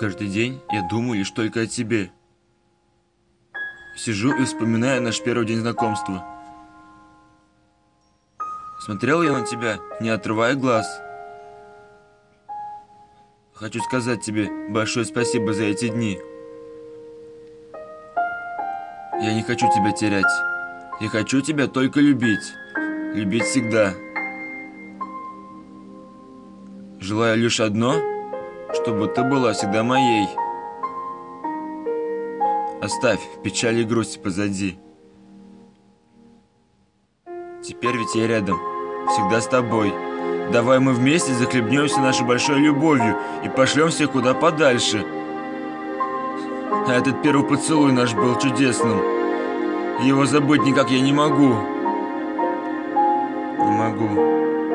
Каждый день я думаю лишь только о тебе. Сижу и вспоминаю наш первый день знакомства. Смотрел я на тебя, не отрывая глаз. Хочу сказать тебе большое спасибо за эти дни. Я не хочу тебя терять. Я хочу тебя только любить. Любить всегда. Желаю лишь одно, чтобы ты была всегда моей. Оставь печаль и грусть позади. Теперь ведь я рядом, всегда с тобой. Давай мы вместе захлебнемся нашей большой любовью и пошлем всех куда подальше. А этот первый поцелуй наш был чудесным. Его забыть никак я не могу. Не могу.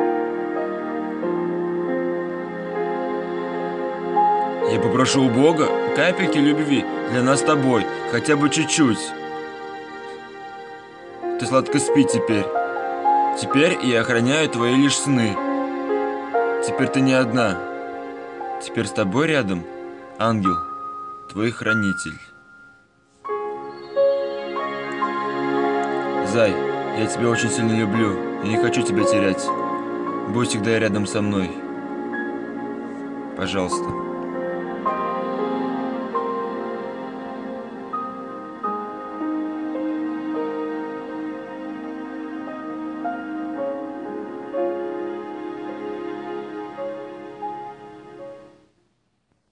Я попрошу у Бога капельки любви для нас с тобой, хотя бы чуть-чуть. Ты сладко спи теперь. Теперь я охраняю твои лишь сны. Теперь ты не одна. Теперь с тобой рядом ангел, твой хранитель. Зай, я тебя очень сильно люблю. Я не хочу тебя терять. Будь всегда рядом со мной. Пожалуйста.